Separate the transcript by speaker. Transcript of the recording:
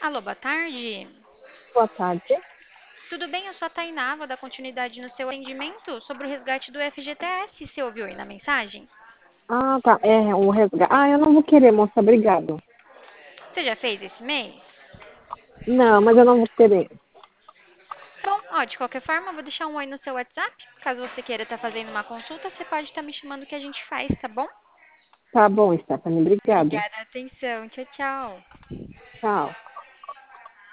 Speaker 1: Alô, boa tarde.
Speaker 2: Boa tarde.
Speaker 1: Tudo bem? Eu sou a Tainá, vou dar continuidade no seu atendimento sobre o resgate do FGTS. Você ouviu aí na mensagem?
Speaker 2: Ah, tá. É, o resgate. Ah, eu não vou querer, moça. Obrigado.
Speaker 1: Você já fez esse mês?
Speaker 2: Não, mas eu não vou querer.
Speaker 1: Bom, ó, de qualquer forma, eu vou deixar um oi no seu WhatsApp. Caso você queira estar fazendo uma consulta, você pode estar me chamando que a gente faz, tá bom?
Speaker 2: Tá bom, Stephanie. Obrigado.
Speaker 1: Obrigada, atenção. Tchau, tchau.
Speaker 2: Tchau.